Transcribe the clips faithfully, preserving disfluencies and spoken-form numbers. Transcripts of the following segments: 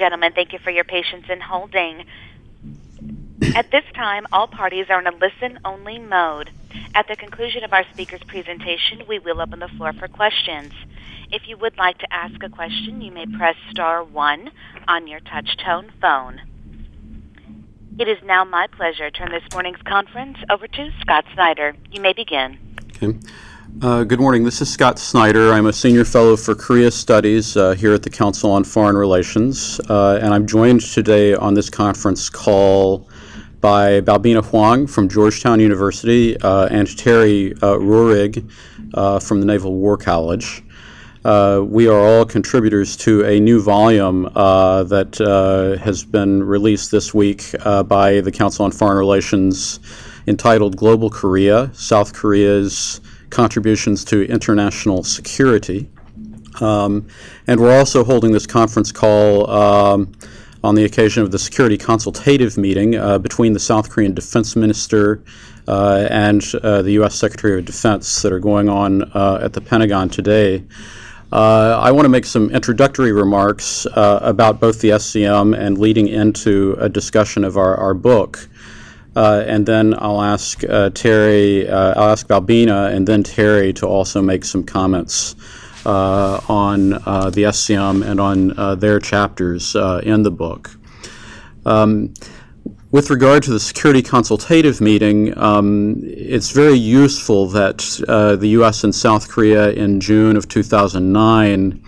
gentlemen, thank you for your patience in holding. At this time, all parties are in a listen-only mode. At the conclusion of our speaker's presentation, we will open the floor for questions. If you would like to ask a question, you may press star one on your touch-tone phone. It is now my pleasure to turn this morning's conference over to Scott Snyder. You may begin. Okay. Uh, good morning. This is Scott Snyder. I'm a senior fellow for Korea Studies uh, here at the Council on Foreign Relations, uh, and I'm joined today on this conference call by Balbina Huang from Georgetown University uh, and Terry uh, Rurig uh, from the Naval War College. Uh, we are all contributors to a new volume uh, that uh, has been released this week uh, by the Council on Foreign Relations entitled Global Korea, South Korea's Contributions to International Security. Um, and we're also holding this conference call um, on the occasion of the Security Consultative Meeting uh, between the South Korean Defense Minister uh, and uh, the U S Secretary of Defense that are going on uh, at the Pentagon today. Uh, I want to make some introductory remarks uh, about both the S C M and leading into a discussion of our, our book. Uh, and then I'll ask uh, Terry, uh, I'll ask Balbina and then Terry to also make some comments uh, on uh, the S C M and on uh, their chapters uh, in the book. Um, With regard to the Security Consultative Meeting, um, it's very useful that uh, the U S and South Korea in June of two thousand nine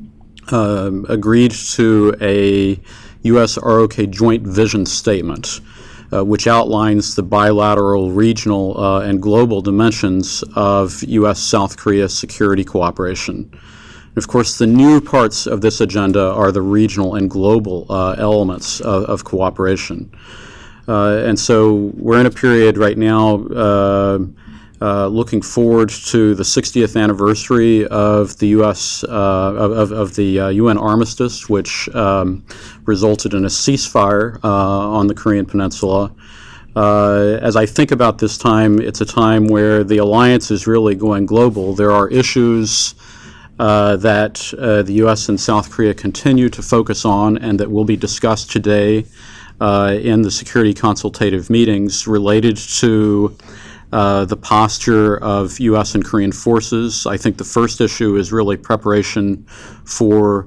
uh, agreed to a U S R O K Joint Vision Statement, uh, which outlines the bilateral, regional, uh, and global dimensions of U S South Korea security cooperation. And of course, the new parts of this agenda are the regional and global uh, elements of, of cooperation. Uh, and so we're in a period right now uh, uh, looking forward to the sixtieth anniversary of the U S uh, of, of the uh, U N armistice, which um, resulted in a ceasefire uh, on the Korean Peninsula. Uh, as I think about this time, it's a time where the alliance is really going global. There are issues uh, that uh, the U S and South Korea continue to focus on and that will be discussed today Uh, in the security consultative meetings related to uh, the posture of U S and Korean forces. I think the first issue is really preparation for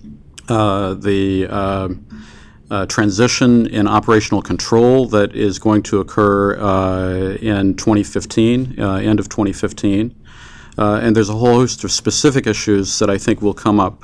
uh, the uh, uh, transition in operational control that is going to occur uh, in twenty fifteen, uh, end of twenty fifteen. Uh, and there's a whole host of specific issues that I think will come up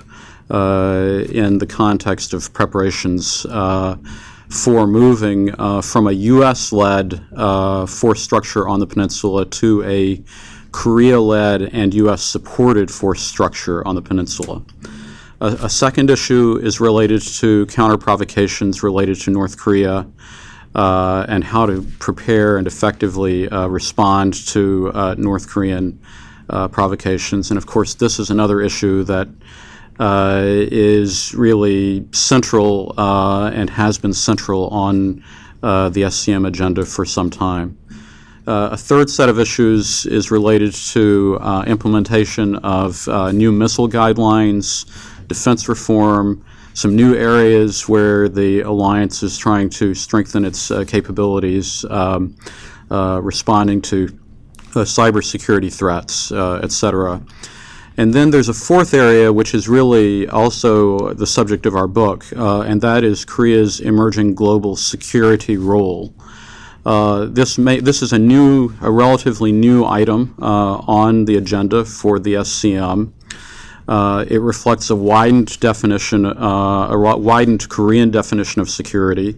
uh, in the context of preparations uh, for moving uh, from a U S-led uh, force structure on the peninsula to a Korea-led and U S-supported force structure on the peninsula. A, a second issue is related to counter-provocations related to North Korea uh, and how to prepare and effectively uh, respond to uh, North Korean uh, provocations. And of course, this is another issue that Uh, is really central uh, and has been central on uh, the S C M agenda for some time. Uh, a third set of issues is related to uh, implementation of uh, new missile guidelines, defense reform, some new areas where the alliance is trying to strengthen its uh, capabilities, um, uh, responding to uh, cybersecurity threats, uh, et cetera. And then there's a fourth area, which is really also the subject of our book, uh, and that is Korea's emerging global security role. Uh, this may, this is a new, a relatively new item uh, on the agenda for the S C M. Uh, it reflects a widened definition, uh, a widened Korean definition of security.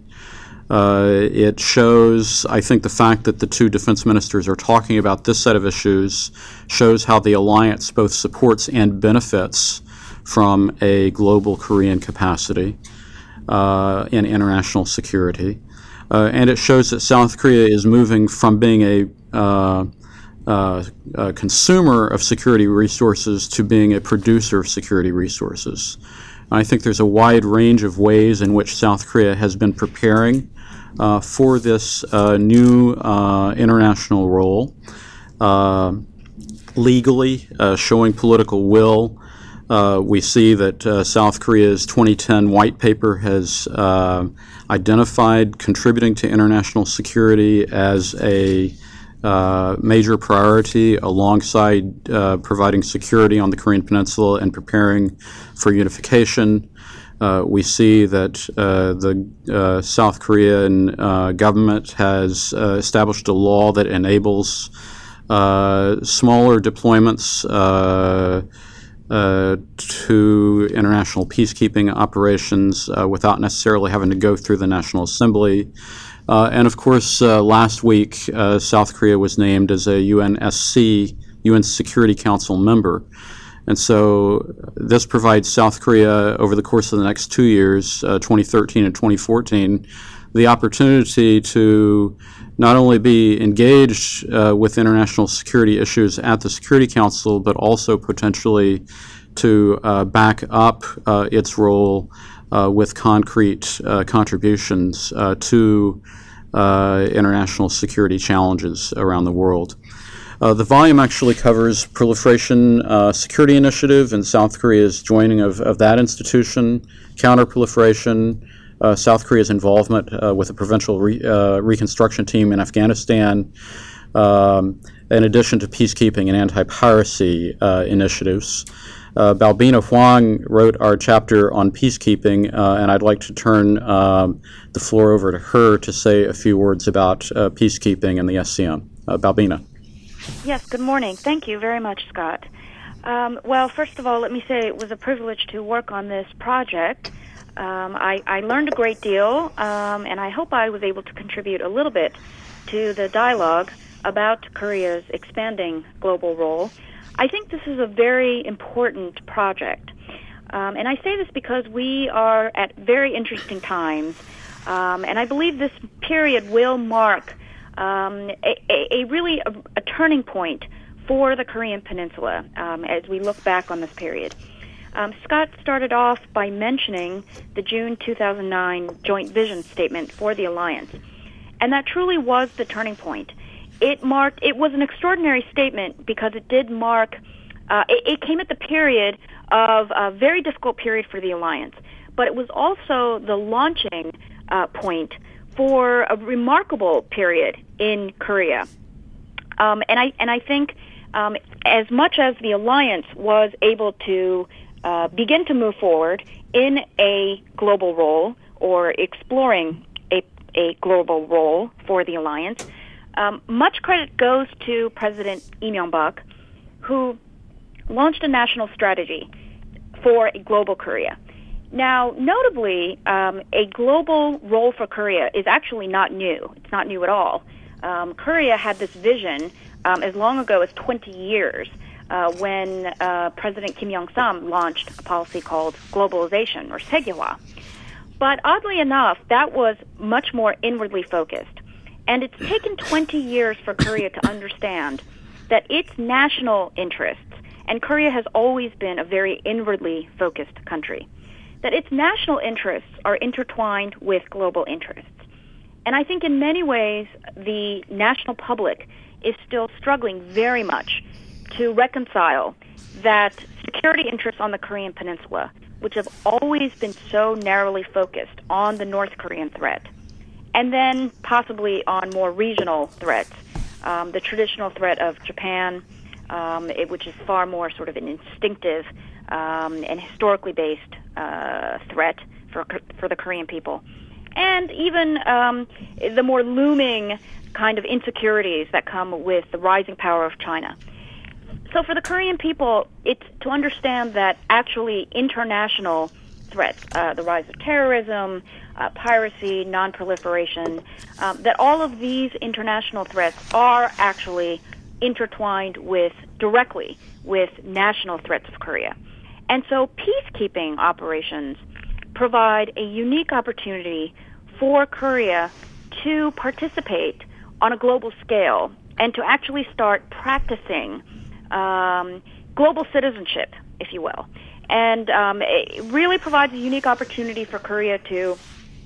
Uh, it shows, I think, the fact that the two defense ministers are talking about this set of issues shows how the alliance both supports and benefits from a global Korean capacity uh, in international security. Uh, and it shows that South Korea is moving from being a, uh, uh, a consumer of security resources to being a producer of security resources. I think there's a wide range of ways in which South Korea has been preparing uh, for this uh, new uh, international role, uh, legally uh, showing political will, Uh, we see that uh, South Korea's twenty ten white paper has uh, identified contributing to international security as a uh, major priority alongside uh, providing security on the Korean Peninsula and preparing for unification. Uh, we see that uh, the uh, South Korean uh, government has uh, established a law that enables uh, smaller deployments uh, uh, to international peacekeeping operations uh, without necessarily having to go through the National Assembly. Uh, and of course, uh, last week, uh, South Korea was named as a U N S C, U N Security Council member. And so this provides South Korea, over the course of the next two years, uh, twenty thirteen and twenty fourteen, the opportunity to not only be engaged uh, with international security issues at the Security Council, but also potentially to uh, back up uh, its role uh, with concrete uh, contributions uh, to uh, international security challenges around the world. Uh, the volume actually covers Proliferation uh, Security Initiative and South Korea's joining of, of that institution, counterproliferation, uh, South Korea's involvement uh, with the provincial re, uh, reconstruction team in Afghanistan, um, in addition to peacekeeping and anti-piracy uh, initiatives. Uh, Balbina Huang wrote our chapter on peacekeeping, uh, and I'd like to turn um, the floor over to her to say a few words about uh, peacekeeping and the S C M. Uh, Balbina. Yes, good morning. Thank you very much, Scott. Um, well, first of all, let me say it was a privilege to work on this project. Um, I, I learned a great deal, um, and I hope I was able to contribute a little bit to the dialogue about Korea's expanding global role. I think this is a very important project, um, and I say this because we are at very interesting times, um, and I believe this period will mark Um, a, a, a really a, a turning point for the Korean Peninsula um, as we look back on this period. Um, Scott started off by mentioning the June two thousand nine joint vision statement for the alliance, and that truly was the turning point. It marked. It was an extraordinary statement because it did mark. Uh, it, it came at the period of a very difficult period for the alliance, but it was also the launching uh, point for a remarkable period in Korea. Um, and I and I think um, as much as the alliance was able to uh, begin to move forward in a global role or exploring a, a global role for the alliance, um, much credit goes to President Lee Myung-bak, who launched a national strategy for a global Korea. Now, notably, um, a global role for Korea is actually not new. It's not new at all. Um, Korea had this vision um, as long ago as twenty years uh, when uh, President Kim Young-sam launched a policy called globalization, or Saegyewa. But oddly enough, that was much more inwardly focused. And it's taken twenty years for Korea to understand that its national interests, and Korea has always been a very inwardly focused country, that its national interests are intertwined with global interests. And I think in many ways, the national public is still struggling very much to reconcile that security interests on the Korean Peninsula, which have always been so narrowly focused on the North Korean threat, and then possibly on more regional threats, um, the traditional threat of Japan, um, it, which is far more sort of an instinctive um, and historically based uh, threat for for the Korean people, and even um, the more looming kind of insecurities that come with the rising power of China. So for the Korean people, it's to understand that actually international threats, uh, the rise of terrorism, uh, piracy, non-proliferation, um, that all of these international threats are actually intertwined with, directly, with national threats of Korea. And so peacekeeping operations provide a unique opportunity for Korea to participate on a global scale and to actually start practicing um, global citizenship, if you will. And um, it really provides a unique opportunity for Korea to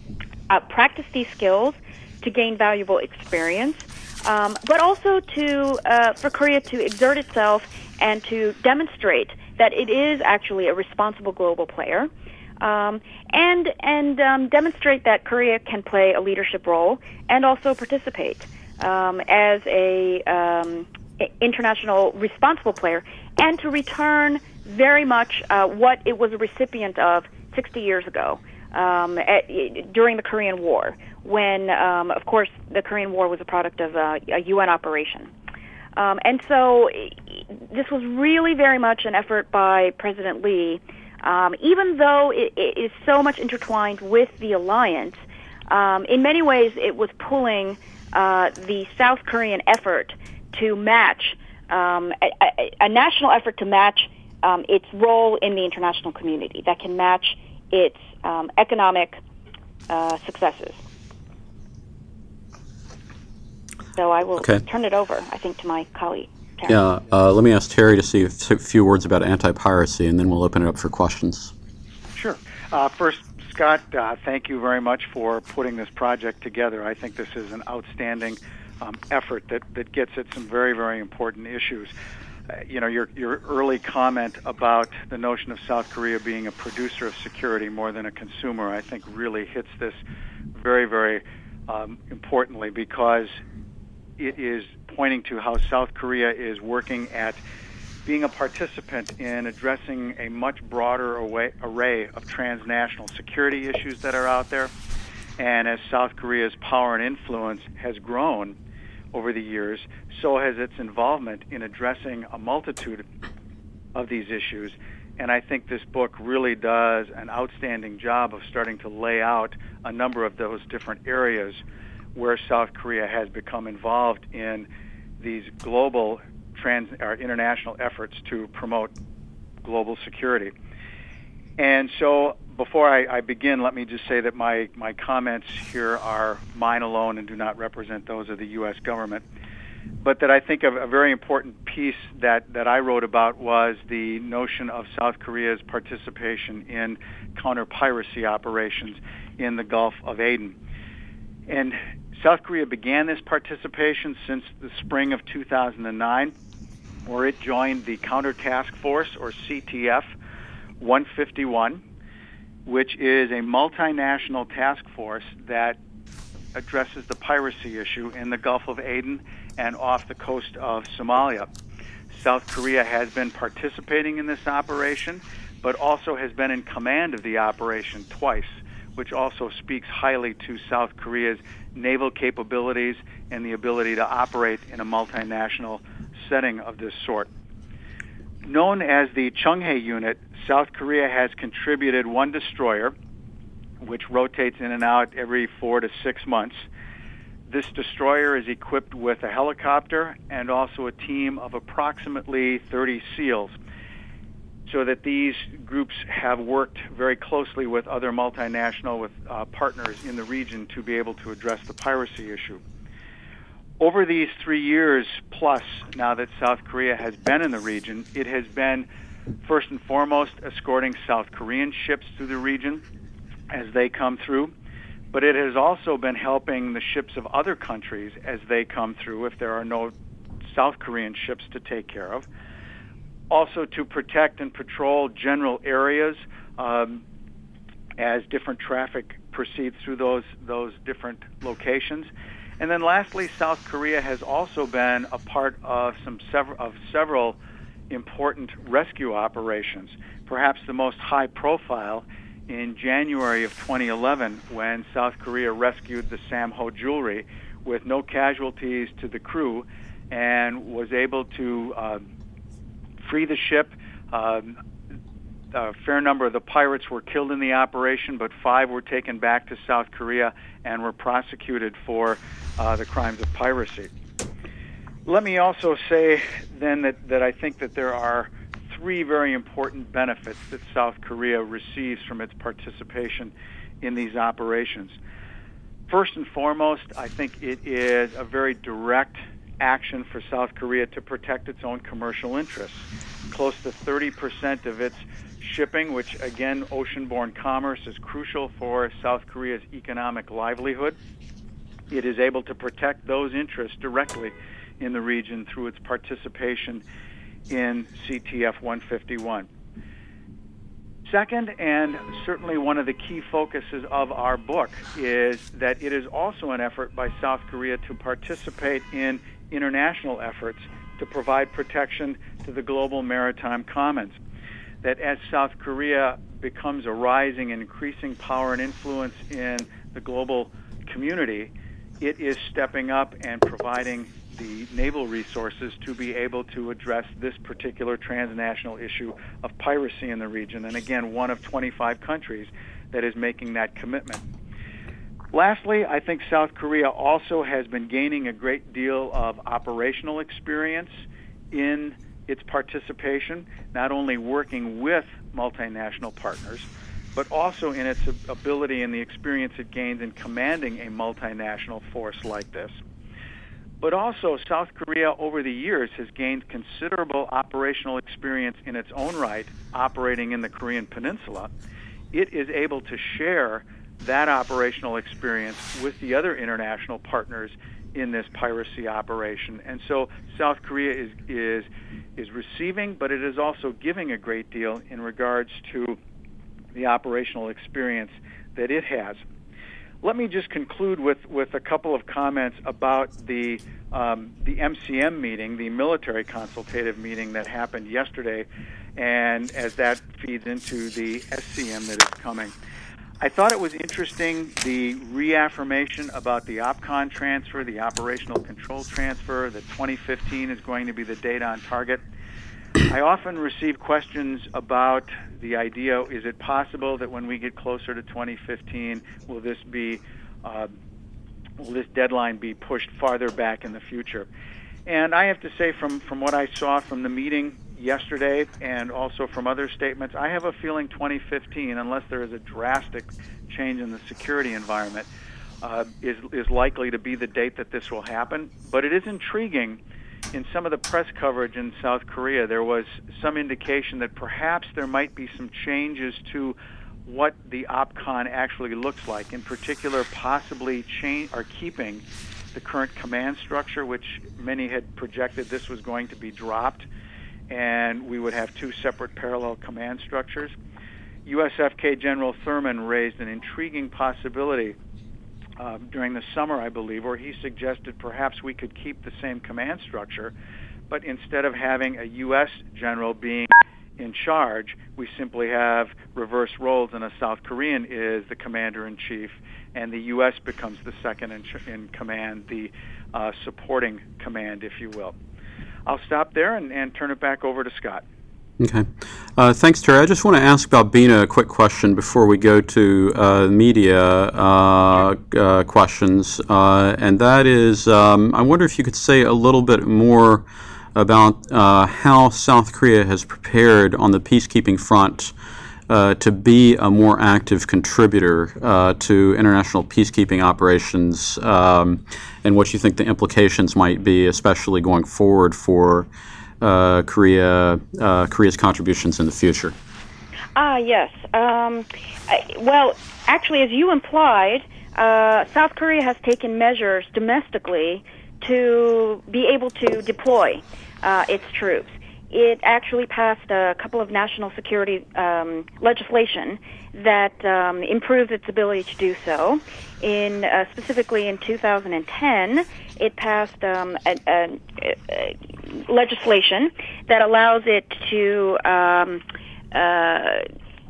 uh, practice these skills, to gain valuable experience, um, but also to uh, for Korea to exert itself and to demonstrate that it is actually a responsible global player, um, and and um, demonstrate that Korea can play a leadership role and also participate um, as a um, international responsible player, and to return very much uh, what it was a recipient of sixty years ago um, at, during the Korean War, when, um, of course, the Korean War was a product of a, a U N operation. Um, and so this was really very much an effort by President Lee, um, even though it, it is so much intertwined with the alliance. Um, in many ways, it was pulling uh, the South Korean effort to match, um, a, a, a national effort to match um, its role in the international community, that can match its um, economic uh, successes. So I will okay. turn it over, I think, to my colleague, Terry. Yeah, uh, let me ask Terry to say a few words about anti-piracy, and then we'll open it up for questions. Sure. Uh, first, Scott, uh, thank you very much for putting this project together. I think this is an outstanding um, effort that, that gets at some very, very important issues. Uh, you know, your, your early comment about the notion of South Korea being a producer of security more than a consumer, I think really hits this very, very um, importantly, because it is pointing to how South Korea is working at being a participant in addressing a much broader array of transnational security issues that are out there. And as South Korea's power and influence has grown over the years, so has its involvement in addressing a multitude of these issues. And I think this book really does an outstanding job of starting to lay out a number of those different areas where South Korea has become involved in these global trans or international efforts to promote global security. And so before I, I begin, let me just say that my, my comments here are mine alone and do not represent those of the U S government. But that I think a, a very important piece that, that I wrote about was the notion of South Korea's participation in counter-piracy operations in the Gulf of Aden. And South Korea began this participation since the spring of two thousand nine, where it joined the Counter Task Force, or C T F, one fifty-one, which is a multinational task force that addresses the piracy issue in the Gulf of Aden and off the coast of Somalia. South Korea has been participating in this operation, but also has been in command of the operation twice, which also speaks highly to South Korea's naval capabilities and the ability to operate in a multinational setting of this sort. Known as the Cheonghae Unit, South Korea has contributed one destroyer, which rotates in and out every four to six months. This destroyer is equipped with a helicopter and also a team of approximately thirty SEALs, so that these groups have worked very closely with other multinational with uh, partners in the region to be able to address the piracy issue. Over these three years plus now that South Korea has been in the region, it has been first and foremost escorting South Korean ships through the region as they come through, but it has also been helping the ships of other countries as they come through if there are no South Korean ships to take care of. Also to protect and patrol general areas um, as different traffic proceeds through those those different locations. And then lastly, South Korea has also been a part of some several of several important rescue operations. Perhaps the most high profile in January of twenty eleven, when South Korea rescued the Samho Jewelry with no casualties to the crew and was able to uh, free the ship. Um, a fair number of the pirates were killed in the operation, but five were taken back to South Korea and were prosecuted for uh, the crimes of piracy. Let me also say then that, that I think that there are three very important benefits that South Korea receives from its participation in these operations. First and foremost, I think it is a very direct action for South Korea to protect its own commercial interests. Close to thirty percent of its shipping, which again, ocean-borne commerce is crucial for South Korea's economic livelihood. It is able to protect those interests directly in the region through its participation in C T F one fifty-one. Second, and certainly one of the key focuses of our book, is that it is also an effort by South Korea to participate in international efforts to provide protection to the global maritime commons. That as South Korea becomes a rising and increasing power and influence in the global community, it is stepping up and providing the naval resources to be able to address this particular transnational issue of piracy in the region. And again, one of twenty-five countries that is making that commitment. Lastly, I think South Korea also has been gaining a great deal of operational experience in its participation, not only working with multinational partners, but also in its ability and the experience it gains in commanding a multinational force like this. But also, South Korea over the years has gained considerable operational experience in its own right, operating in the Korean Peninsula. It is able to share that operational experience with the other international partners in this piracy operation. And so South Korea is, is, is receiving, but it is also giving a great deal in regards to the operational experience that it has. Let me just conclude with, with a couple of comments about the um, the M C M meeting, the military consultative meeting that happened yesterday, and as that feeds into the S C M that is coming. I thought it was interesting, the reaffirmation about the OPCON transfer, the operational control transfer, that twenty fifteen is going to be the date on target. I often receive questions about the idea, is it possible that when we get closer to twenty fifteen, will this be, uh, will this deadline be pushed farther back in the future? And I have to say, from, from what I saw from the meeting yesterday and also from other statements, I have a feeling twenty fifteen, unless there is a drastic change in the security environment, uh, is, is likely to be the date that this will happen. But it is intriguing. In some of the press coverage in South Korea, there was some indication that perhaps there might be some changes to what the OPCON actually looks like. In particular, possibly change or keeping the current command structure, which many had projected this was going to be dropped, and we would have two separate parallel command structures. U S F K General Thurman raised an intriguing possibility Uh, during the summer, I believe, where he suggested perhaps we could keep the same command structure, but instead of having a U S general being in charge, we simply have reverse roles, and a South Korean is the commander-in-chief, and the U S becomes the second in, in command, the uh, supporting command, if you will. I'll stop there and, and turn it back over to Scott. Okay. Uh, thanks, Terry. I just want to ask Balbina a quick question before we go to uh, media uh, uh, questions, uh, and that is, um, I wonder if you could say a little bit more about uh, how South Korea has prepared on the peacekeeping front uh, to be a more active contributor uh, to international peacekeeping operations, um, and what you think the implications might be, especially going forward for Uh, Korea, uh, Korea's contributions in the future. Ah, yes. Um, I, well, actually, as you implied, uh, South Korea has taken measures domestically to be able to deploy uh, its troops. It actually passed a couple of national security um, legislation that um, improves its ability to do so. In uh, specifically in two thousand ten, it passed um, a, a, a legislation that allows it to um, uh,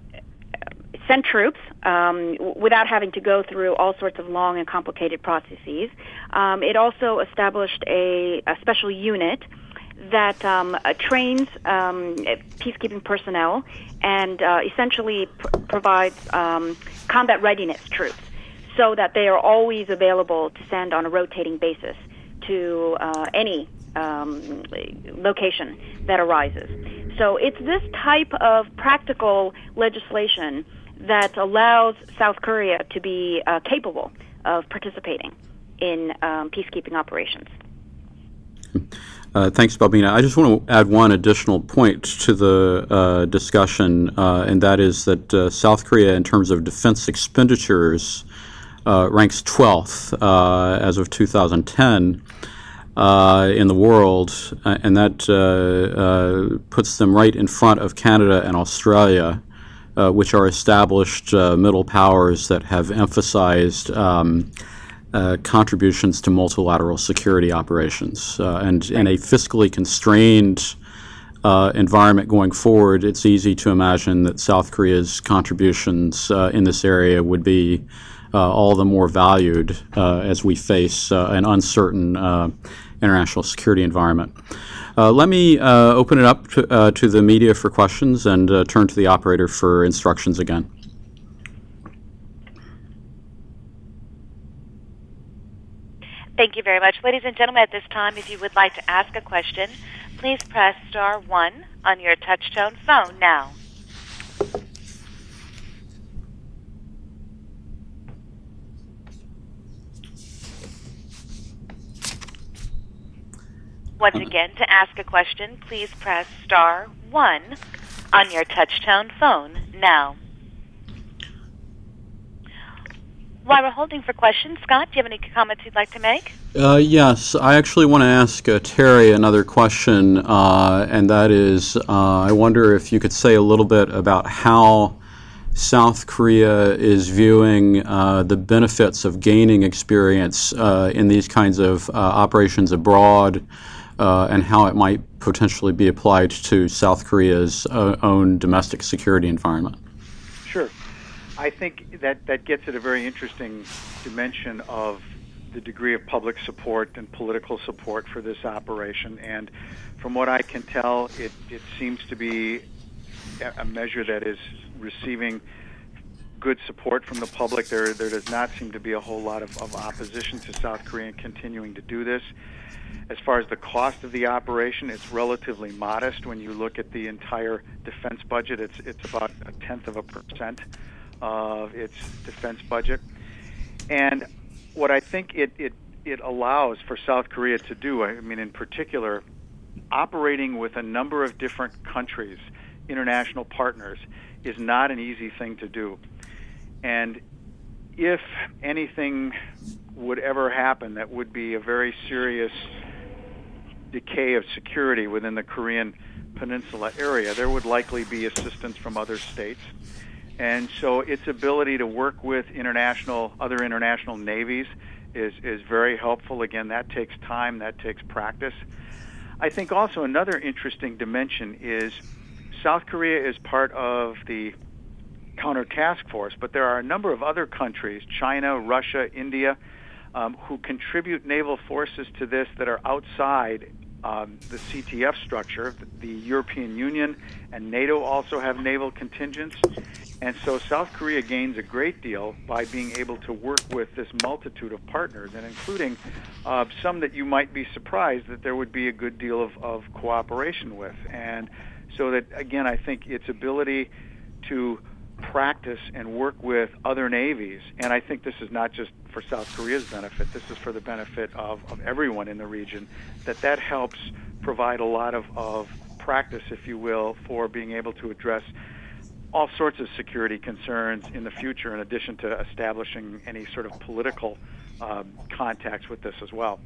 send troops um, without having to go through all sorts of long and complicated processes. Um, it also established a, a special unit that um, uh, trains um, peacekeeping personnel and uh, essentially pr- provides um, combat readiness troops so that they are always available to send on a rotating basis to uh, any um, location that arises. So it's this type of practical legislation that allows South Korea to be uh, capable of participating in um, peacekeeping operations. Uh, thanks, Balbina. I just want to add one additional point to the uh, discussion, uh, and that is that uh, South Korea, in terms of defense expenditures, uh, ranks twelfth uh, as of two thousand ten. uh, in the world, uh, and that uh, uh, puts them right in front of Canada and Australia, uh, which are established uh, middle powers that have emphasized um, uh, contributions to multilateral security operations. Uh, and in a fiscally constrained Uh, environment going forward, it's easy to imagine that South Korea's contributions uh, in this area would be uh, all the more valued uh, as we face uh, an uncertain uh, international security environment. Uh, let me uh, open it up to, uh, to the media for questions and uh, turn to the operator for instructions again. Thank you very much. Ladies and gentlemen, at this time, if you would like to ask a question, please press star one on your touch-tone phone now. Once again, to ask a question, please press star one on your touch-tone phone now. While we're holding for questions, Scott, do you have any comments you'd like to make? Uh, yes, I actually want to ask uh, Terry another question, uh, and that is, uh, I wonder if you could say a little bit about how South Korea is viewing uh, the benefits of gaining experience uh, in these kinds of uh, operations abroad, uh, and how it might potentially be applied to South Korea's uh, own domestic security environment. Sure. I think that, that gets at a very interesting dimension of the degree of public support and political support for this operation. And from what I can tell, it, it seems to be a measure that is receiving good support from the public. There, there does not seem to be a whole lot of, of opposition to South Korea continuing to do this. As far as the cost of the operation, it's relatively modest. When you look at the entire defense budget, it's, it's about a tenth of a percent of its defense budget. And what I think it, it, it allows for South Korea to do, I mean, in particular, operating with a number of different countries, international partners, is not an easy thing to do. And if anything would ever happen that would be a very serious decay of security within the Korean Peninsula area, there would likely be assistance from other states. And so its ability to work with international, other international navies is, is very helpful. Again, that takes time, that takes practice. I think also another interesting dimension is South Korea is part of the counter task force, but there are a number of other countries, China, Russia, India, um, who contribute naval forces to this that are outside um, the C T F structure. The European Union and NATO also have naval contingents. And so South Korea gains a great deal by being able to work with this multitude of partners, and including uh, some that you might be surprised that there would be a good deal of, of cooperation with. And so that, again, I think its ability to practice and work with other navies, and I think this is not just for South Korea's benefit, this is for the benefit of, of everyone in the region, that that helps provide a lot of, of practice, if you will, for being able to address all sorts of security concerns in the future, in addition to establishing any sort of political um, contacts with this as well.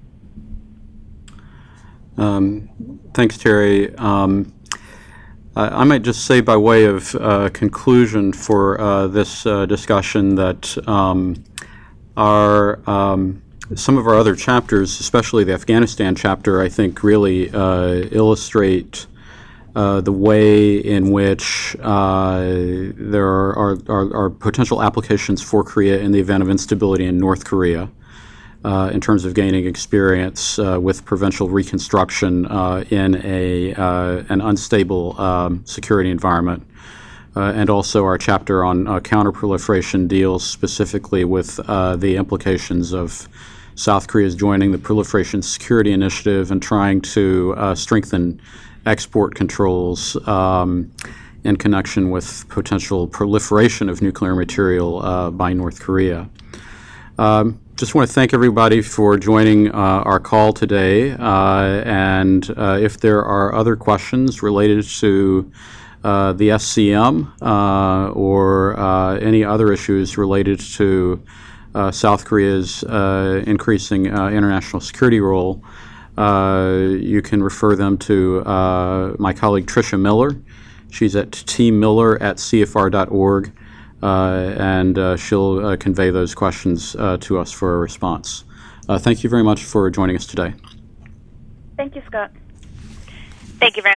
Um, thanks, Terry. Um, I, I might just say by way of uh, conclusion for uh, this uh, discussion that um, our um, some of our other chapters, especially the Afghanistan chapter, I think really uh, illustrate Uh, the way in which uh, there are, are, are potential applications for Korea in the event of instability in North Korea uh, in terms of gaining experience uh, with provincial reconstruction uh, in a uh, an unstable um, security environment. Uh, and also our chapter on uh, counterproliferation deals specifically with uh, the implications of South Korea's joining the Proliferation Security Initiative and trying to uh, strengthen export controls um, in connection with potential proliferation of nuclear material uh, by North Korea. Um, just want to thank everybody for joining uh, our call today, uh, and uh, if there are other questions related to uh, the S C M uh, or uh, any other issues related to uh, South Korea's uh, increasing uh, international security role, uh, you can refer them to uh, my colleague Tricia Miller. She's at t miller at c f r dot org, uh, and uh, she'll uh, convey those questions uh, to us for a response. Uh, thank you very much for joining us today. Thank you, Scott. Thank you very much.